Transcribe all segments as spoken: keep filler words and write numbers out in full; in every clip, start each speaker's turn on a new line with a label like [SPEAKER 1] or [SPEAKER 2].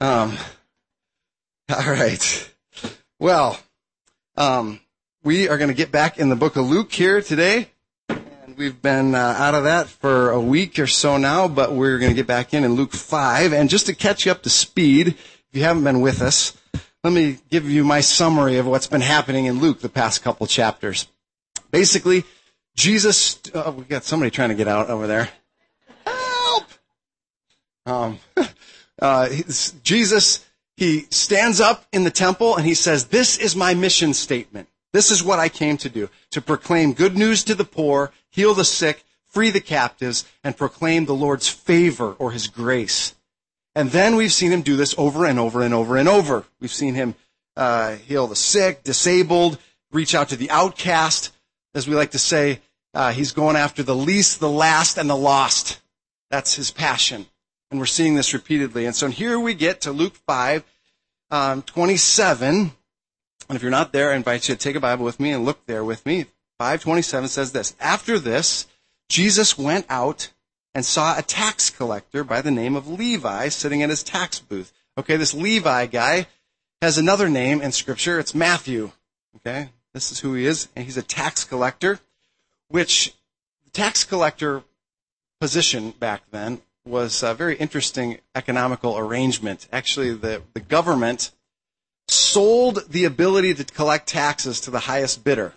[SPEAKER 1] Um, all right. Well, um, we are going to get back in the book of Luke here today. And we've been uh, out of that for a week or so now, but we're going to get back in in Luke five. And just to catch you up to speed, if you haven't been with us, let me give you my summary of what's been happening in Luke the past couple chapters. Basically, Jesus, oh, we got somebody trying to get out over there. Help! Um, uh, Jesus, he stands up in the temple and he says, "This is my mission statement. This is what I came to do, to proclaim good news to the poor, heal the sick, free the captives, and proclaim the Lord's favor or his grace." And then we've seen him do this over and over and over and over. We've seen him uh, heal the sick, disabled, reach out to the outcast. As we like to say, uh, he's going after the least, the last, and the lost. That's his passion. And we're seeing this repeatedly. And so here we get to Luke five, um, twenty-seven. And if you're not there, I invite you to take a Bible with me and look there with me. five twenty-seven says this: "After this, Jesus went out and saw a tax collector by the name of Levi sitting at his tax booth." Okay, this Levi guy has another name in Scripture. It's Matthew. Okay, this is who he is. And he's a tax collector, which the tax collector position back then was a very interesting economical arrangement. Actually, the, the government sold the ability to collect taxes to the highest bidder.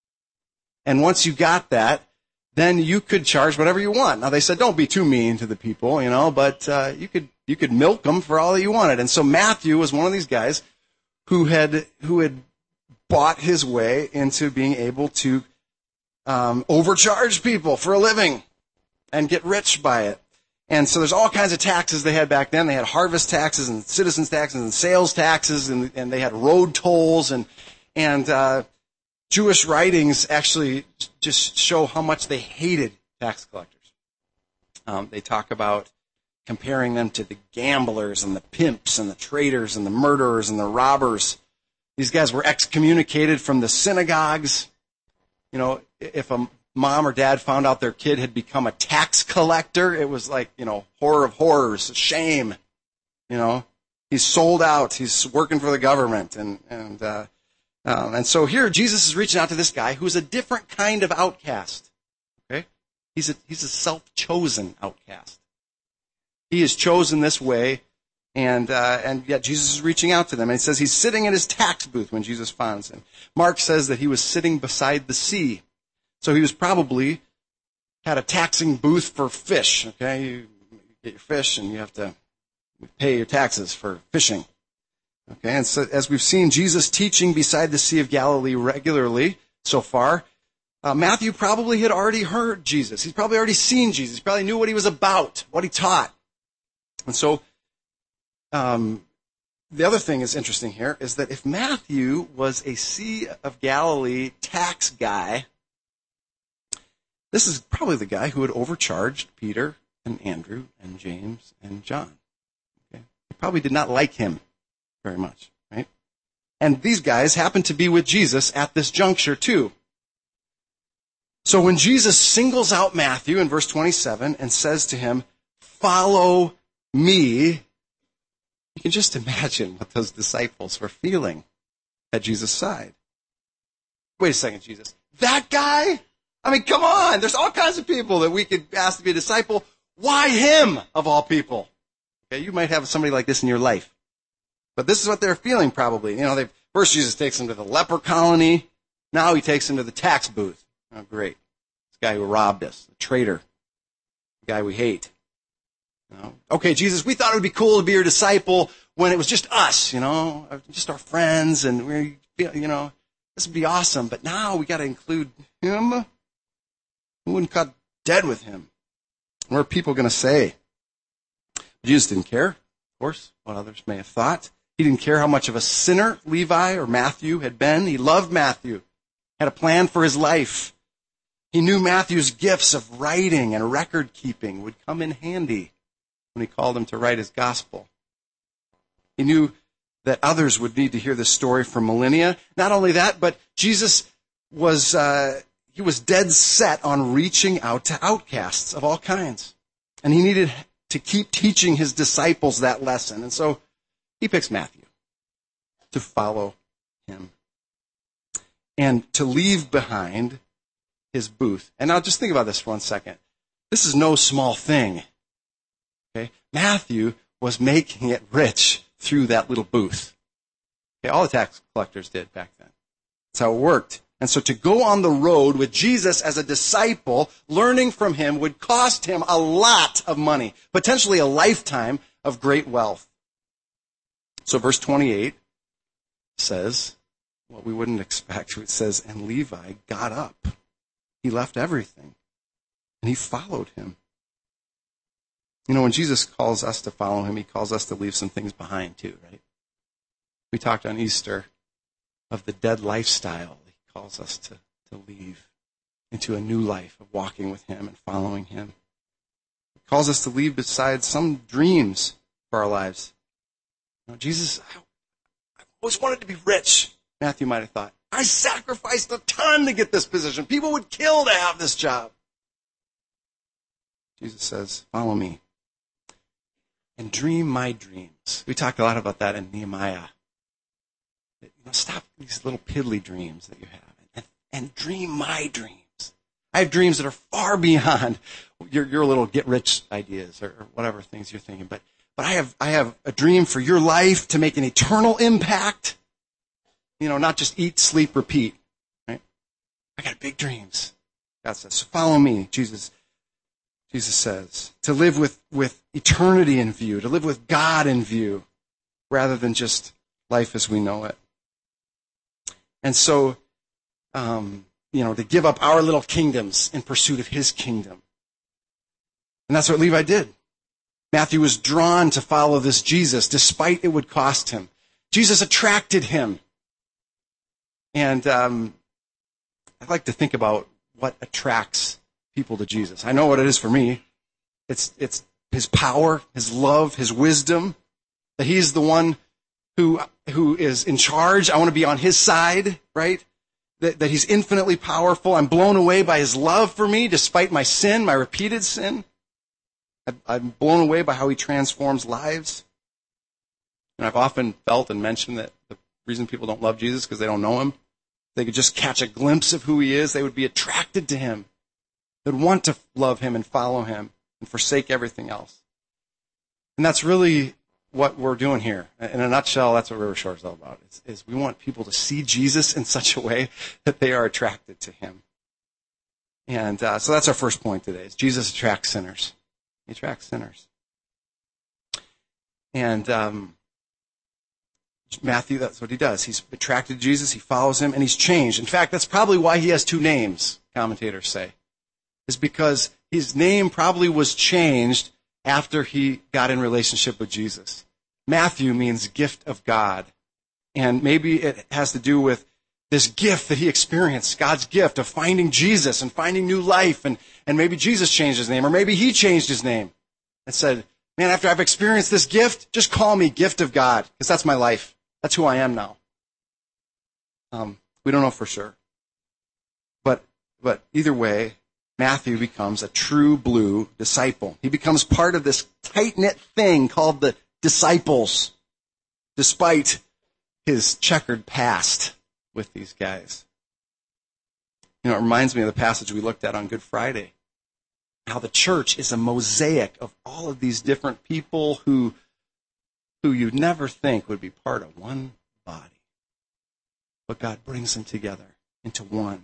[SPEAKER 1] And once you got that, then you could charge whatever you want. Now, they said, don't be too mean to the people, you know, but uh, you could you could milk them for all that you wanted. And so Matthew was one of these guys who had who had bought his way into being able to um, overcharge people for a living and get rich by it. And so there's all kinds of taxes they had back then. They had harvest taxes and citizens taxes and sales taxes, and, and they had road tolls and and uh, Jewish writings actually just show how much they hated tax collectors. Um, they talk about comparing them to the gamblers and the pimps and the traitors and the murderers and the robbers. These guys were excommunicated from the synagogues. You know, if a mom or dad found out their kid had become a tax collector, it was like, you know, horror of horrors, shame. You know, he's sold out. He's working for the government. And, and, uh, Um, and so here, Jesus is reaching out to this guy who's a different kind of outcast. Okay? He's a, he's a self-chosen outcast. He is chosen this way, and uh, and yet Jesus is reaching out to them. And he says he's sitting in his tax booth when Jesus finds him. Mark says that he was sitting beside the sea. So he was probably had a taxing booth for fish. Okay? You get your fish, and you have to pay your taxes for fishing. Okay, and so as we've seen Jesus teaching beside the Sea of Galilee regularly so far, uh, Matthew probably had already heard Jesus. He's probably already seen Jesus. He probably knew what he was about, what he taught. And so um, the other thing is interesting here is that if Matthew was a Sea of Galilee tax guy, this is probably the guy who had overcharged Peter and Andrew and James and John. Okay? He probably did not like him very much, right? And these guys happen to be with Jesus at this juncture too. So when Jesus singles out Matthew in verse twenty-seven and says to him, "Follow me," you can just imagine what those disciples were feeling at Jesus' side. Wait a second, Jesus. That guy? I mean, come on. There's all kinds of people that we could ask to be a disciple. Why him, of all people? Okay, you might have somebody like this in your life. But this is what they're feeling probably. You know, they first Jesus takes them to the leper colony. Now he takes them to the tax booth. Oh, great. This guy who robbed us, the traitor, the guy we hate. You know? Okay, Jesus, we thought it would be cool to be your disciple when it was just us, you know, just our friends, and we, you know, this would be awesome. But now we got to include him. We wouldn't cut dead with him. What are people going to say? Jesus didn't care, of course, what others may have thought. He didn't care how much of a sinner Levi or Matthew had been. He loved Matthew, had a plan for his life. He knew Matthew's gifts of writing and record keeping would come in handy when he called him to write his gospel. He knew that others would need to hear this story for millennia. Not only that, but Jesus was uh, he was dead set on reaching out to outcasts of all kinds. And he needed to keep teaching his disciples that lesson. And so He picks Matthew to follow him and to leave behind his booth. And now just think about this for one second. This is no small thing. Okay? Matthew was making it rich through that little booth. Okay, all the tax collectors did back then. That's how it worked. And so to go on the road with Jesus as a disciple, learning from him would cost him a lot of money, potentially a lifetime of great wealth. So verse twenty-eight says what we wouldn't expect. It says, and Levi got up. He left everything, and he followed him. You know, when Jesus calls us to follow him, he calls us to leave some things behind too, right? We talked on Easter of the dead lifestyle he calls us to, to leave into a new life of walking with him and following him. He calls us to leave beside some dreams for our lives. You know, Jesus, I, I always wanted to be rich, Matthew might have thought. I sacrificed a ton to get this position. People would kill to have this job. Jesus says, follow me and dream my dreams. We talked a lot about that in Nehemiah. You know, stop these little piddly dreams that you have and, and dream my dreams. I have dreams that are far beyond your, your little get-rich ideas or, or whatever things you're thinking. But, but I have, I have a dream for your life to make an eternal impact. You know, not just eat, sleep, repeat. Right? I got big dreams. God says, so follow me, Jesus. Jesus says, to live with, with eternity in view, to live with God in view, rather than just life as we know it. And so, um, you know, to give up our little kingdoms in pursuit of his kingdom. And that's what Levi did. Matthew was drawn to follow this Jesus, despite it would cost him. Jesus attracted him. And um, I'd like to think about what attracts people to Jesus. I know what it is for me. It's it's his power, his love, his wisdom, that he's the one who who is in charge. I want to be on his side, right? That, that he's infinitely powerful. I'm blown away by his love for me, despite my sin, my repeated sin. I, I'm blown away by how he transforms lives. And I've often felt and mentioned that the reason people don't love Jesus is because they don't know him. If they could just catch a glimpse of who he is, they would be attracted to him. They'd want to love him and follow him and forsake everything else. And that's really what we're doing here. In a nutshell, that's what River Shore is all about. Is, is we want people to see Jesus in such a way that they are attracted to him. And uh, so that's our first point today, is Jesus attracts sinners. He attracts sinners. And um, Matthew, that's what he does. He's attracted to Jesus, he follows him, and he's changed. In fact, that's probably why he has two names, commentators say, is because his name probably was changed after he got in relationship with Jesus. Matthew means gift of God. And maybe it has to do with this gift that he experienced, God's gift of finding Jesus and finding new life. And, and maybe Jesus changed his name, or maybe he changed his name and said, man, after I've experienced this gift, just call me gift of God, because that's my life. That's who I am now. Um, we don't know for sure. But, but either way, Matthew becomes a true blue disciple. He becomes part of this tight-knit thing called the disciples, despite his checkered past with these guys. You know, it reminds me of the passage we looked at on Good Friday, how the church is a mosaic of all of these different people who, who you'd never think would be part of one body. But God brings them together into one.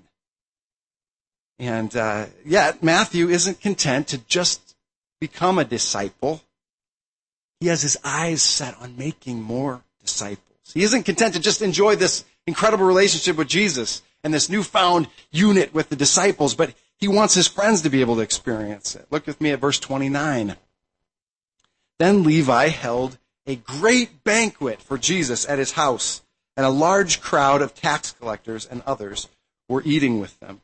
[SPEAKER 1] And uh, yet, Matthew isn't content to just become a disciple. He has his eyes set on making more disciples. He isn't content to just enjoy this incredible relationship with Jesus and this newfound unit with the disciples, but he wants his friends to be able to experience it. Look with me at verse twenty-nine. Then Levi held a great banquet for Jesus at his house, and a large crowd of tax collectors and others were eating with them.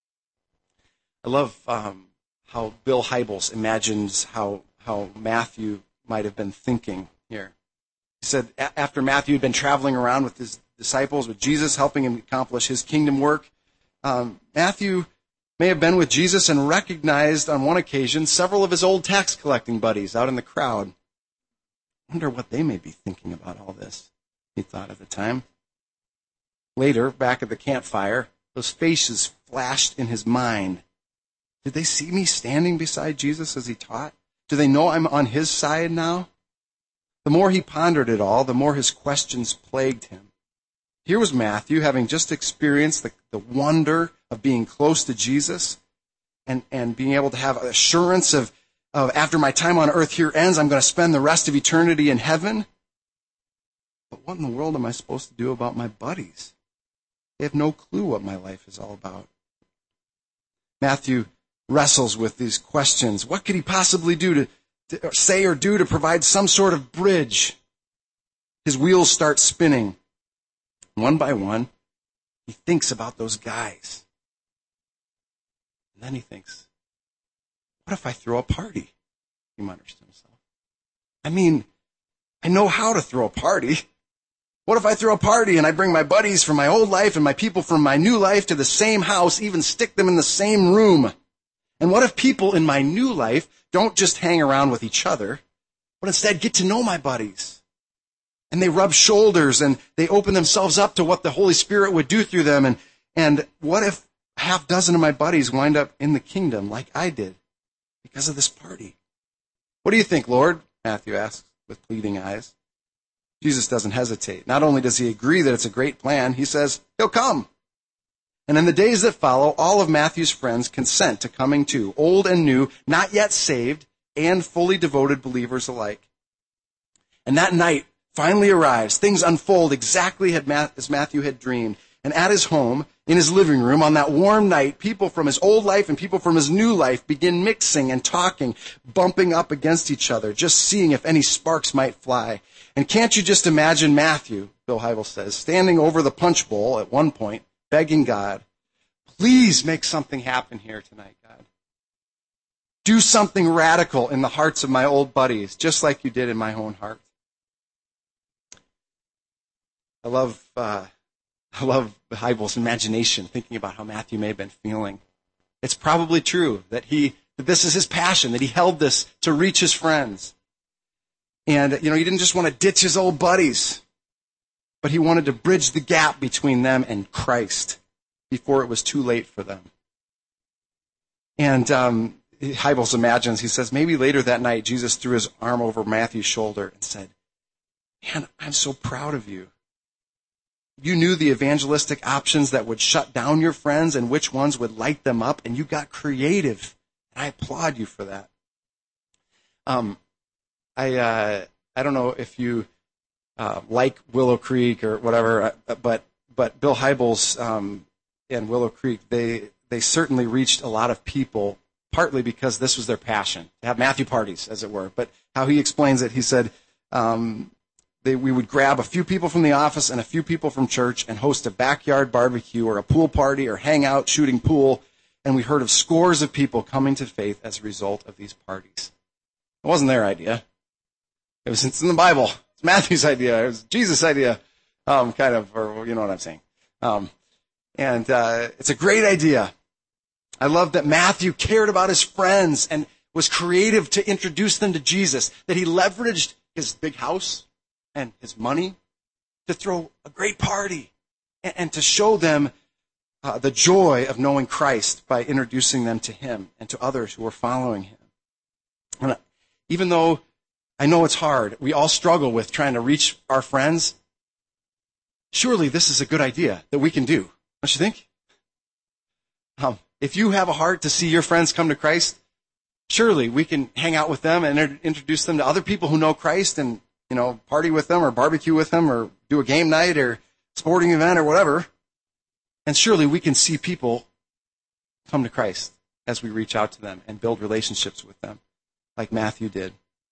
[SPEAKER 1] I love um, how Bill Hybels imagines how, how Matthew might have been thinking here. He said a- after Matthew had been traveling around with his disciples, with Jesus, helping him accomplish his kingdom work, um, Matthew may have been with Jesus and recognized on one occasion several of his old tax collecting buddies out in the crowd. wonder what they may be thinking about all this, he thought at the time. Later, back at the campfire, those faces flashed in his mind. Did they see me standing beside Jesus as he taught? Do they know I'm on his side now? The more he pondered it all, the more his questions plagued him. Here was Matthew, having just experienced the, the wonder of being close to Jesus and, and being able to have assurance of, of, after my time on earth here ends, I'm going to spend the rest of eternity in heaven. But what in the world am I supposed to do about my buddies? They have no clue what my life is all about. Matthew wrestles with these questions. What could he possibly do to, to say or do to provide some sort of bridge? His wheels start spinning. One by one, he thinks about those guys. And then he thinks, what if I throw a party? He mutters to himself. I mean, I know how to throw a party. What if I throw a party and I bring my buddies from my old life and my people from my new life to the same house, even stick them in the same room? And what if people in my new life don't just hang around with each other, but instead get to know my buddies? And they rub shoulders and they open themselves up to what the Holy Spirit would do through them. And, and what if a half dozen of my buddies wind up in the kingdom like I did because of this party? What do you think, Lord? Matthew asks with pleading eyes. Jesus doesn't hesitate. Not only does he agree that it's a great plan, he says he'll come. And in the days that follow, all of Matthew's friends consent to coming too, old and new, not yet saved, and fully devoted believers alike. And that night finally arrives. Things unfold exactly as Matthew had dreamed. And at his home, in his living room, on that warm night, people from his old life and people from his new life begin mixing and talking, bumping up against each other, just seeing if any sparks might fly. And can't you just imagine Matthew, Bill Hybels says, standing over the punch bowl at one point, begging God, please make something happen here tonight, God. Do something radical in the hearts of my old buddies, just like you did in my own heart. I love, uh, I love Hybels' imagination, thinking about how Matthew may have been feeling. It's probably true that he, that this is his passion, that he held this to reach his friends. And, you know, he didn't just want to ditch his old buddies, but he wanted to bridge the gap between them and Christ before it was too late for them. And um, Hybels imagines, he says, maybe later that night, Jesus threw his arm over Matthew's shoulder and said, man, I'm so proud of you. You knew the evangelistic options that would shut down your friends and which ones would light them up, and you got creative. And I applaud you for that. Um, I uh, I don't know if you uh, like Willow Creek or whatever, but but Bill Hybels um, and Willow Creek, they they certainly reached a lot of people, partly because this was their passion, to have Matthew parties, as it were. But how he explains it, he said, um, They, we would grab a few people from the office and a few people from church and host a backyard barbecue or a pool party or hang out shooting pool. And we heard of scores of people coming to faith as a result of these parties. It wasn't their idea. It was, it's in the Bible. It's Matthew's idea. It was Jesus' idea, um, kind of, or you know what I'm saying. Um, and uh, it's a great idea. I love that Matthew cared about his friends and was creative to introduce them to Jesus, that he leveraged his big house and his money to throw a great party and, and to show them uh, the joy of knowing Christ by introducing them to him and to others who were following him. And even though I know it's hard, we all struggle with trying to reach our friends, surely this is a good idea that we can do, don't you think? Um, if you have a heart to see your friends come to Christ, surely we can hang out with them and inter- introduce them to other people who know Christ and, you know, party with them or barbecue with them or do a game night or sporting event or whatever. And surely we can see people come to Christ as we reach out to them and build relationships with them like Matthew did.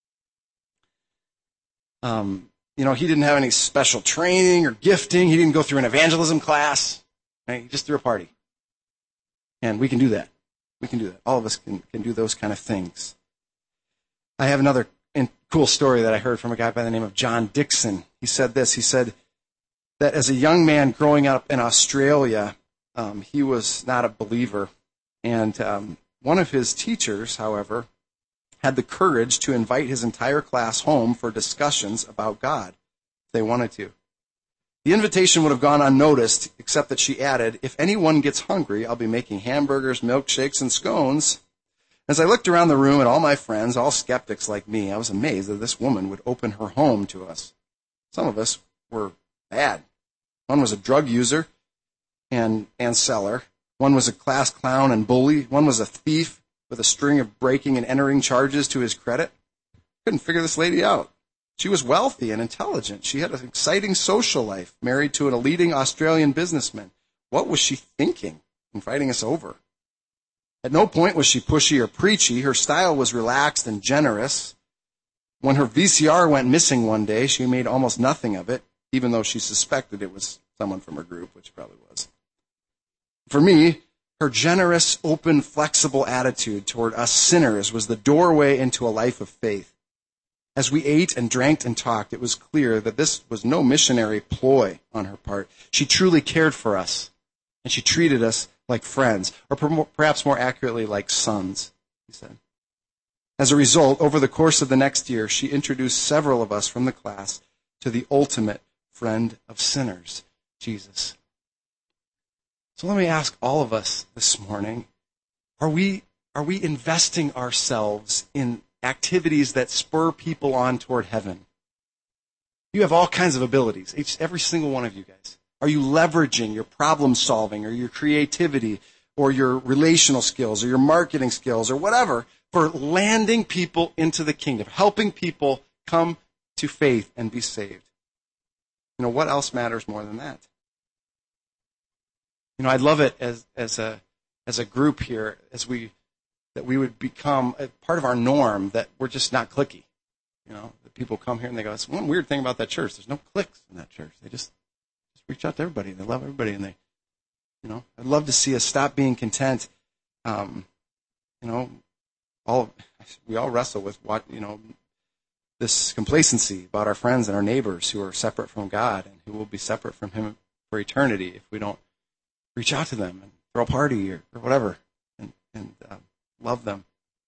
[SPEAKER 1] Um, you know, he didn't have any special training or gifting. He didn't go through an evangelism class. Right? He just threw a party. And we can do that. We can do that. All of us can, can do those kind of things. I have another cool story that I heard from a guy by the name of John Dixon. He said this. He said that as a young man growing up in Australia, um, he was not a believer. And um, one of his teachers, however, had the courage to invite his entire class home for discussions about God if they wanted to. The invitation would have gone unnoticed, except that she added, "If anyone gets hungry, I'll be making hamburgers, milkshakes, and scones." As I looked around the room at all my friends, all skeptics like me, I was amazed that this woman would open her home to us. Some of us were bad. One was a drug user and, and seller. One was a class clown and bully. One was a thief with a string of breaking and entering charges to his credit. Couldn't figure this lady out. She was wealthy and intelligent. She had an exciting social life, married to a leading Australian businessman. What was she thinking, inviting us over? At no point was she pushy or preachy. Her style was relaxed and generous. When her V C R went missing one day, she made almost nothing of it, even though she suspected it was someone from her group, which probably was. For me, her generous, open, flexible attitude toward us sinners was the doorway into a life of faith. As we ate and drank and talked, it was clear that this was no missionary ploy on her part. She truly cared for us, and she treated us like friends, or perhaps more accurately, like sons, he said. As a result, over the course of the next year, she introduced several of us from the class to the ultimate friend of sinners, Jesus. So let me ask all of us this morning, are we, are we investing ourselves in activities that spur people on toward heaven? You have all kinds of abilities, each, every single one of you guys. Are you leveraging your problem solving or your creativity or your relational skills or your marketing skills or whatever for landing people into the kingdom, helping people come to faith and be saved? You know, what else matters more than that? You know, I'd love it as as a as a group here, as we that we would become a part of our norm, that we're just not cliquey. You know, that people come here and they go, "It's one weird thing about that church. There's no cliques in that church. They just just reach out to everybody. They love everybody, and they, you know, I'd love to see us stop being content. Um, you know, all we all wrestle with what you know this complacency about our friends and our neighbors who are separate from God and who will be separate from Him for eternity if we don't reach out to them and throw a party or, or whatever and, and uh, love them.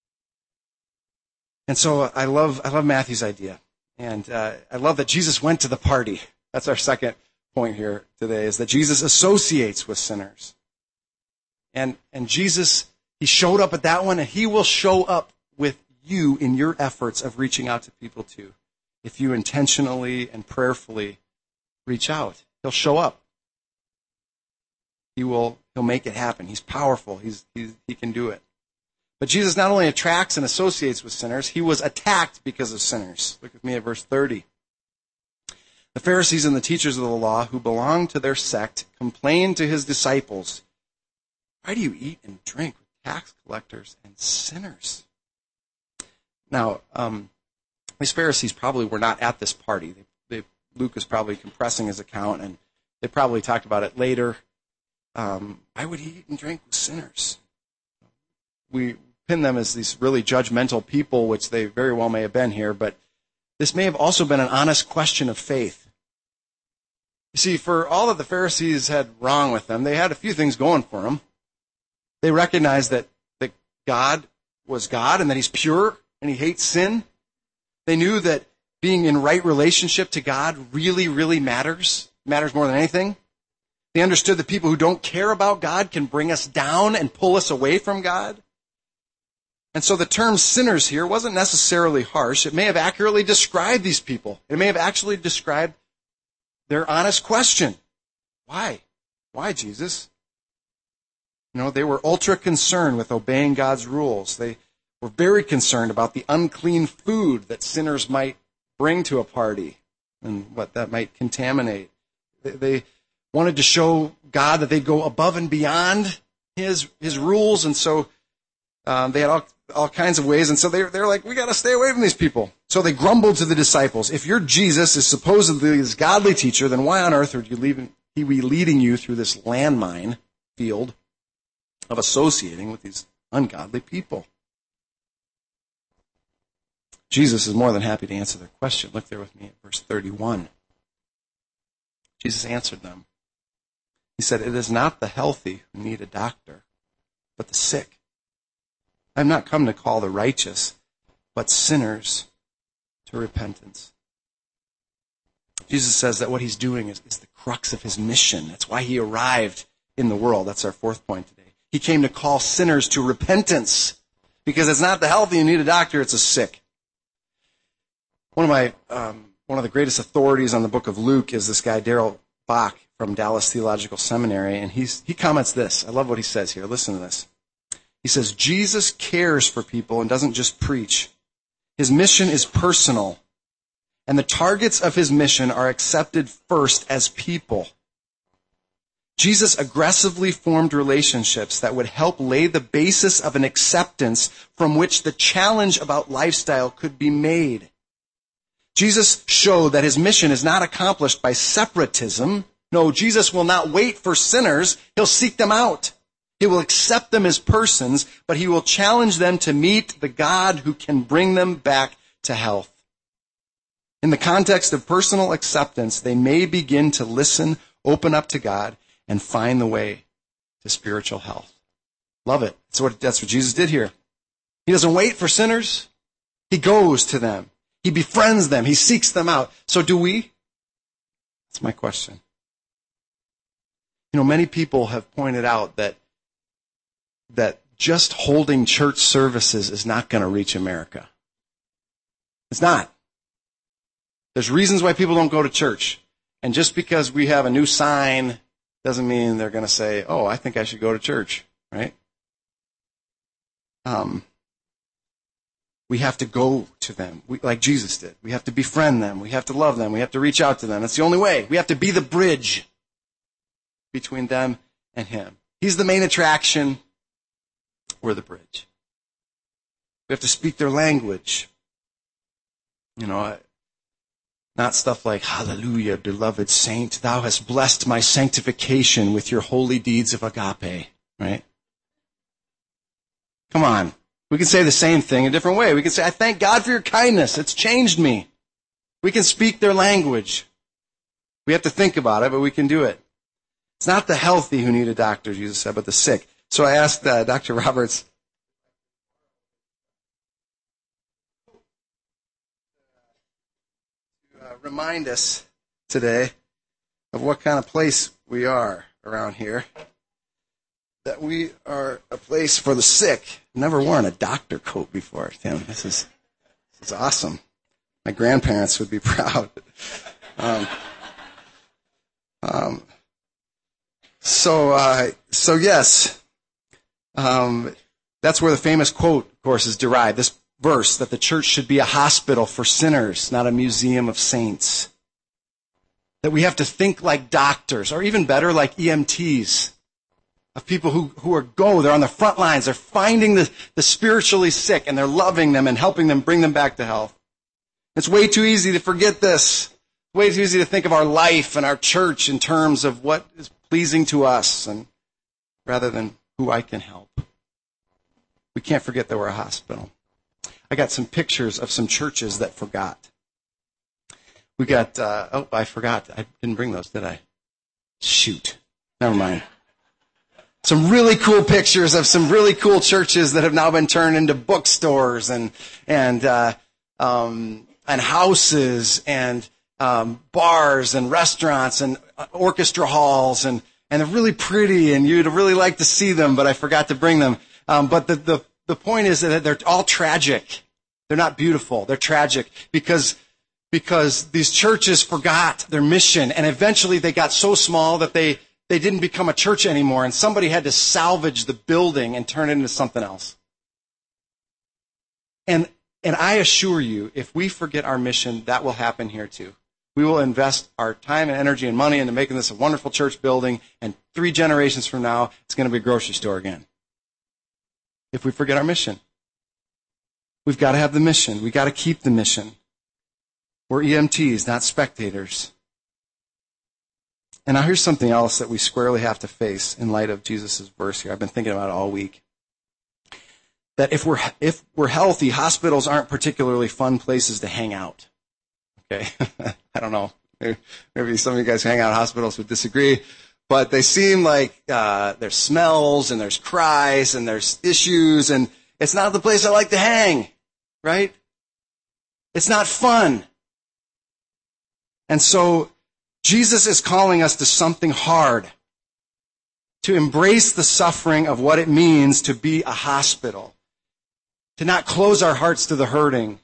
[SPEAKER 1] And so I love I love Matthew's idea. And uh, I love that Jesus went to the party. That's our second point here today, is that Jesus associates with sinners. And and Jesus, He showed up at that one, and He will show up with you in your efforts of reaching out to people too. If you intentionally and prayerfully reach out, He'll show up. He will, he'll make it happen. He's powerful. He's, he's, he can do it. But Jesus not only attracts and associates with sinners, He was attacked because of sinners. Look with me at verse thirty. The Pharisees and the teachers of the law who belonged to their sect complained to His disciples, "Why do you eat and drink with tax collectors and sinners?" Now, um, these Pharisees probably were not at this party. They, they, Luke is probably compressing his account, and they probably talked about it later. Um, why would He eat and drink with sinners? We pin them as these really judgmental people, which they very well may have been here, but this may have also been an honest question of faith. You see, for all that the Pharisees had wrong with them, they had a few things going for them. They recognized that, that God was God and that He's pure and He hates sin. They knew that being in right relationship to God really, really matters, matters more than anything. They understood that people who don't care about God can bring us down and pull us away from God. And so the term sinners here wasn't necessarily harsh. It may have accurately described these people. It may have actually described their honest question. Why? Why, Jesus? You know, they were ultra concerned with obeying God's rules. They were very concerned about the unclean food that sinners might bring to a party and what that might contaminate. They, they wanted to show God that they'd go above and beyond His His rules, and so um, they had all, all kinds of ways, and so they, they're like, we got to stay away from these people. So they grumbled to the disciples, "If your Jesus is supposedly this godly teacher, then why on earth would you leave, He be leading you through this landmine field of associating with these ungodly people?" Jesus is more than happy to answer their question. Look there with me at verse thirty-one. Jesus answered them. He said, "It is not the healthy who need a doctor, but the sick. I have not come to call the righteous, but sinners to repentance. Jesus says that what he's doing is, is the crux of his mission. That's why he arrived in the world. That's our fourth point today. He came to call sinners to repentance, because it's not the healthy who need a doctor, it's the sick. One of my, um, one of the greatest authorities on the book of Luke is this guy, Darrell Bach from Dallas Theological Seminary, and he's, he comments this. I love what he says here. Listen to this. He says, Jesus cares for people and doesn't just preach. His mission is personal, and the targets of his mission are accepted first as people. Jesus aggressively formed relationships that would help lay the basis of an acceptance from which the challenge about lifestyle could be made. Jesus showed that his mission is not accomplished by separatism. No, Jesus will not wait for sinners. He'll seek them out. He will accept them as persons, but he will challenge them to meet the God who can bring them back to health. In the context of personal acceptance, they may begin to listen, open up to God, and find the way to spiritual health. Love it. That's what, that's what Jesus did here. He doesn't wait for sinners. He goes to them. He befriends them. He seeks them out. So do we? That's my question. You know, many people have pointed out that that just holding church services is not going to reach America. It's not. There's reasons why people don't go to church. And just because we have a new sign doesn't mean they're going to say, oh, I think I should go to church, right? Um, we have to go to them, we, like Jesus did. We have to befriend them. We have to love them. We have to reach out to them. That's the only way. We have to be the bridge between them and him. He's the main attraction. We're the bridge. We have to speak their language. You know, not stuff like, hallelujah, beloved saint, thou hast blessed my sanctification with your holy deeds of agape, right? Come on. We can say the same thing a different way. We can say, I thank God for your kindness. It's changed me. We can speak their language. We have to think about it, but we can do it. It's not the healthy who need a doctor, Jesus said, but the sick. So I asked uh, Doctor Roberts to uh, remind us today of what kind of place we are around here. That we are a place for the sick. I've never worn a doctor coat before, Tim. This is, this is awesome. My grandparents would be proud. Um, um, so, uh, so yes, um, that's where the famous quote, of course, is derived. This verse, that the church should be a hospital for sinners, not a museum of saints. That we have to think like doctors, or even better, like E M Ts. Of people who, who are go, they're on the front lines, they're finding the, the spiritually sick, and they're loving them and helping them bring them back to health. It's way too easy to forget this. Way too easy to think of our life and our church in terms of what is pleasing to us, and rather than who I can help. We can't forget that we're a hospital. I got some pictures of some churches that forgot. We got, uh, oh, I forgot. I didn't bring those, did I? Shoot. Never mind. Some really cool pictures of some really cool churches that have now been turned into bookstores and and uh, um, and houses and um, bars and restaurants and orchestra halls, and and they're really pretty, and you'd really like to see them, but I forgot to bring them. Um, but the, the the point is that they're all tragic. They're not beautiful. They're tragic because because these churches forgot their mission, and eventually they got so small that they. They didn't become a church anymore, and somebody had to salvage the building and turn it into something else. And and I assure you, if we forget our mission, that will happen here too. We will invest our time and energy and money into making this a wonderful church building, and three generations from now, it's going to be a grocery store again. If we forget our mission. We've got to have the mission. We've got to keep the mission. We're E M Ts, not spectators. And now here's something else that we squarely have to face in light of Jesus' verse here. I've been thinking about it all week. That if we're if we're healthy, hospitals aren't particularly fun places to hang out. Okay? I don't know. Maybe, maybe some of you guys who hang out at hospitals would disagree. But they seem like uh, there's smells and there's cries and there's issues, and it's not the place I like to hang, right? It's not fun. And so Jesus is calling us to something hard, to embrace the suffering of what it means to be a hospital, to not close our hearts to the hurting.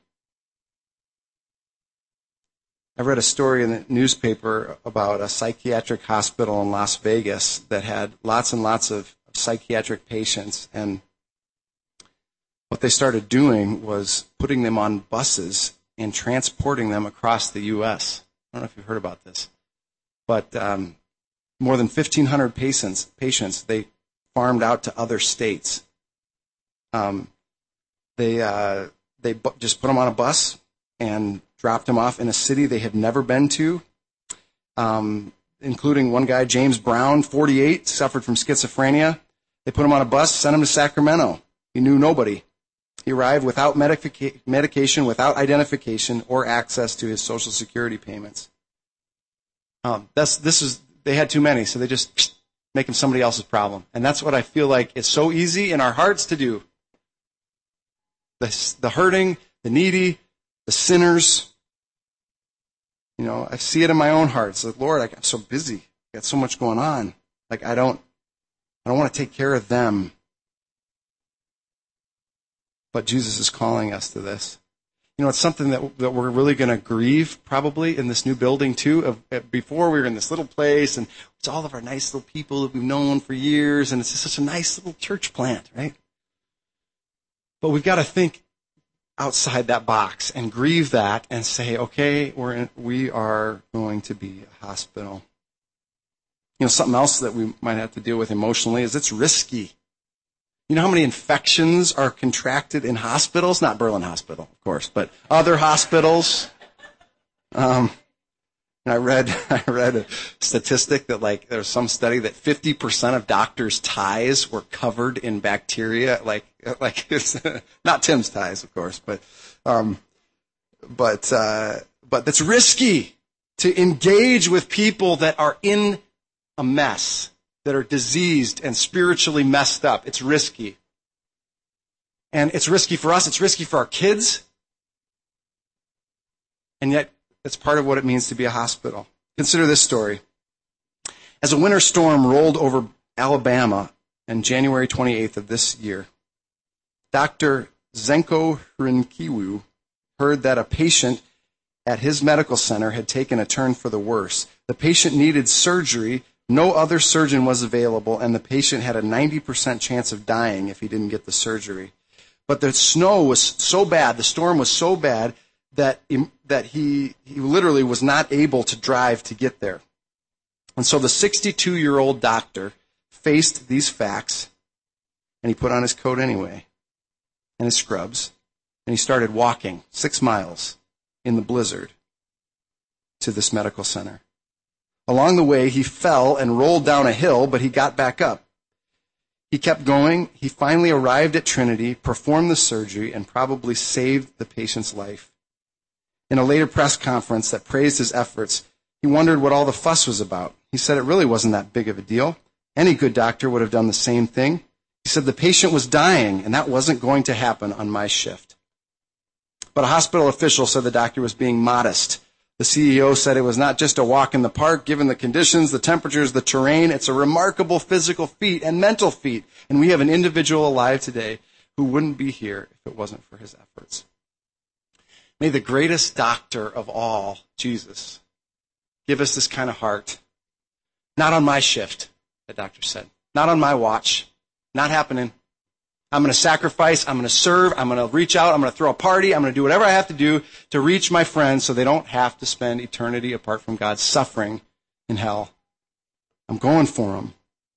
[SPEAKER 1] I read a story in the newspaper about a psychiatric hospital in Las Vegas that had lots and lots of psychiatric patients, and what they started doing was putting them on buses and transporting them across the U S I don't know if you've heard about this, but um, more than fifteen hundred patients, patients they farmed out to other states. Um, they uh, they bu- just put them on a bus and dropped them off in a city they had never been to, um, including one guy, James Brown, forty-eight, suffered from schizophrenia. They put him on a bus, sent him to Sacramento. He knew nobody. He arrived without medica- medication, without identification, or access to his Social Security payments. Um, that's, this is, they had too many, so they just make him somebody else's problem. And that's what I feel like is so easy in our hearts to do. The, the hurting, the needy, the sinners. You know, I see it in my own heart. It's like, Lord, I'm so busy. I got so much going on. Like, I don't, I don't want to take care of them. But Jesus is calling us to this. You know, it's something that that we're really going to grieve probably in this new building too. Of, before we were in this little place, and it's all of our nice little people that we've known for years, and it's just such a nice little church plant, right? But we've got to think outside that box and grieve that and say, okay, we're in, we are going to be a hospital. You know, something else that we might have to deal with emotionally is it's risky. You know how many infections are contracted in hospitals? Not Berlin Hospital, of course, but other hospitals. Um, and I read I read a statistic that like there was some study that fifty percent of doctors' ties were covered in bacteria. Like like it's not Tim's ties, of course, but um, but uh, but that's risky to engage with people that are in a mess, that are diseased and spiritually messed up. It's risky. And it's risky for us. It's risky for our kids. And yet, it's part of what it means to be a hospital. Consider this story. As a winter storm rolled over Alabama on January twenty-eighth of this year, Doctor Zenko Hrinkiwu heard that a patient at his medical center had taken a turn for the worse. The patient needed surgery. No other surgeon was available, and the patient had a ninety percent chance of dying if he didn't get the surgery. But the snow was so bad, the storm was so bad, that that he, he literally was not able to drive to get there. And so the sixty-two-year-old doctor faced these facts, and he put on his coat anyway, and his scrubs, and he started walking six miles in the blizzard to this medical center. Along the way, he fell and rolled down a hill, but he got back up. He kept going. He finally arrived at Trinity, performed the surgery, and probably saved the patient's life. In a later press conference that praised his efforts, he wondered what all the fuss was about. He said it really wasn't that big of a deal. Any good doctor would have done the same thing. He said the patient was dying, and that wasn't going to happen on my shift. But a hospital official said the doctor was being modest. The C E O said it was not just a walk in the park, given the conditions, the temperatures, the terrain. It's a remarkable physical feat and mental feat. And we have an individual alive today who wouldn't be here if it wasn't for his efforts. May the greatest doctor of all, Jesus, give us this kind of heart. Not on my shift, the doctor said. Not on my watch. Not happening. I'm going to sacrifice, I'm going to serve, I'm going to reach out, I'm going to throw a party, I'm going to do whatever I have to do to reach my friends so they don't have to spend eternity apart from God suffering in hell. I'm going for them.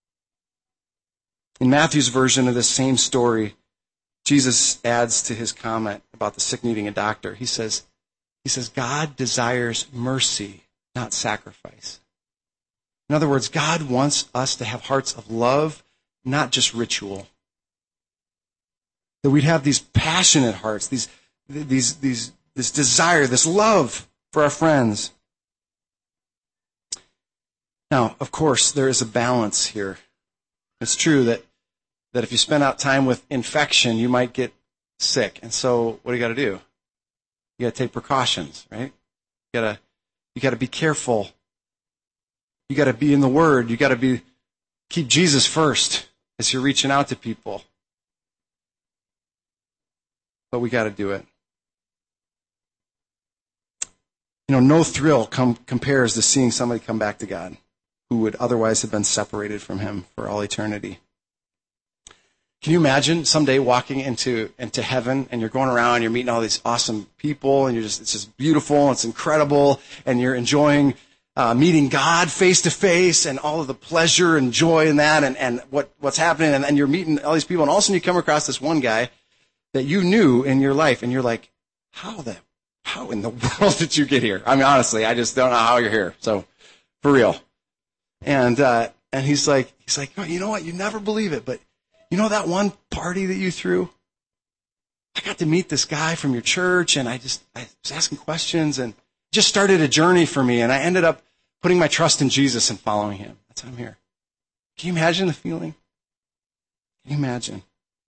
[SPEAKER 1] In Matthew's version of this same story, Jesus adds to his comment about the sick needing a doctor. He says, he says, God desires mercy, not sacrifice. In other words, God wants us to have hearts of love, not just ritual. That we'd have these passionate hearts, these, these, these, this desire, this love for our friends. Now, of course, there is a balance here. It's true that, that if you spend out time with infection, you might get sick. And so what do you got to do? You got to take precautions, right? You got to you got to be careful. You got to be in the Word. You got to be keep Jesus first as you're reaching out to people. But we got to do it. You know, no thrill com- compares to seeing somebody come back to God who would otherwise have been separated from Him for all eternity. Can you imagine someday walking into into heaven and you're going around, you're meeting all these awesome people, and you're just it's just beautiful, it's incredible, and you're enjoying uh, meeting God face to face and all of the pleasure and joy in that, and, and what what's happening, and then you're meeting all these people, and all of a sudden you come across this one guy that you knew in your life, and you're like, how the how in the world did you get here? I mean, honestly, I just don't know how you're here. So, for real. And uh, and he's like, he's like, oh, you know what? You never believe it, but you know that one party that you threw? I got to meet this guy from your church, and I just I was asking questions, and it just started a journey for me, and I ended up putting my trust in Jesus and following Him. That's why I'm here. Can you imagine the feeling? Can you imagine?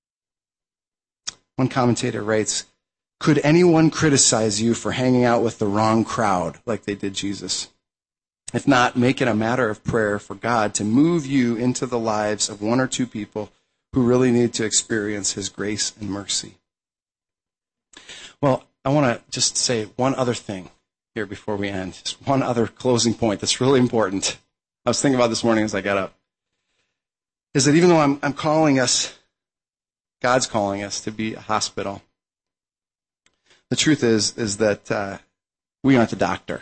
[SPEAKER 1] One commentator writes, could anyone criticize you for hanging out with the wrong crowd like they did Jesus? If not, make it a matter of prayer for God to move you into the lives of one or two people who really need to experience His grace and mercy. Well, I want to just say one other thing here before we end. Just one other closing point that's really important. I was thinking about this morning as I got up. Is that even though I'm, I'm calling us, God's calling us to be a hospital, the truth is, is that uh, we aren't the doctor.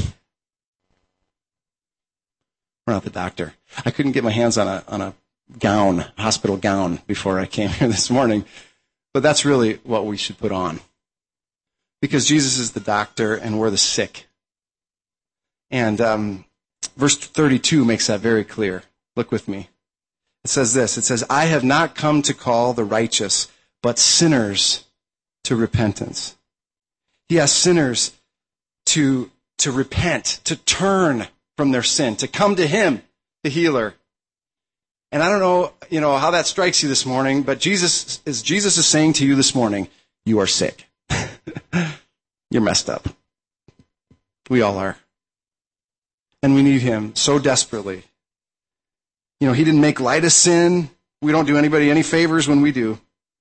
[SPEAKER 1] We're not the doctor. I couldn't get my hands on a on a gown, hospital gown, before I came here this morning. But that's really what we should put on. Because Jesus is the doctor and we're the sick. And um, verse thirty-two makes that very clear. Look with me. It says this. It says, I have not come to call the righteous, but sinners to repentance. He asks sinners to, to repent, to turn from their sin, to come to Him, the healer. And I don't know, you know, how that strikes you this morning, but Jesus is Jesus is saying to you this morning, you are sick. You're messed up. We all are. And we need Him so desperately. You know, He didn't make light of sin. We don't do anybody any favors when we do.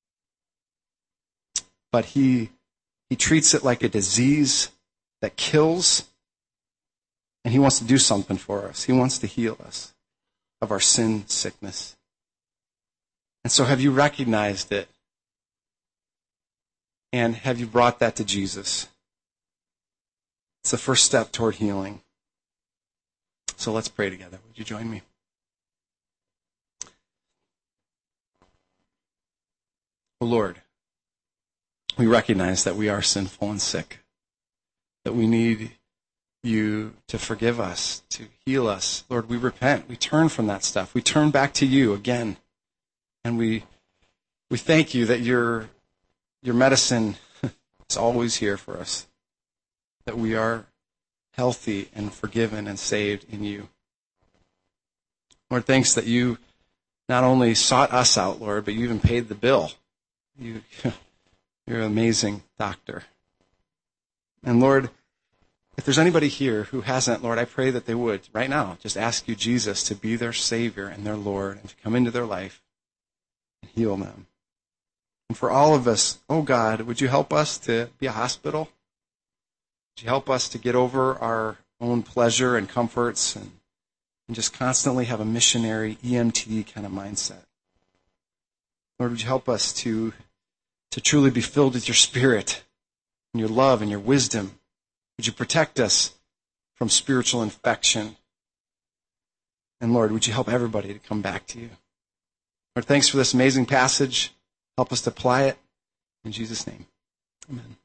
[SPEAKER 1] But He He treats it like a disease that kills. And He wants to do something for us. He wants to heal us of our sin sickness. And so have you recognized it? And have you brought that to Jesus? It's the first step toward healing. So let's pray together. Would you join me? Oh Lord, we recognize that we are sinful and sick, that we need You to forgive us, to heal us. Lord, we repent. We turn from that stuff. We turn back to You again. And we we thank You that your, your medicine is always here for us, that we are healthy and forgiven and saved in You. Lord, thanks that You not only sought us out, Lord, but You even paid the bill. You, you're an amazing doctor. And Lord, if there's anybody here who hasn't, Lord, I pray that they would, right now, just ask You, Jesus, to be their Savior and their Lord and to come into their life and heal them. And for all of us, oh God, would You help us to be a hospital? Would You help us to get over our own pleasure and comforts and, and just constantly have a missionary E M T kind of mindset? Lord, would You help us to, to truly be filled with Your Spirit and Your love and Your wisdom? Would You protect us from spiritual infection? And Lord, would You help everybody to come back to You? Lord, thanks for this amazing passage. Help us to apply it. In Jesus' name, amen.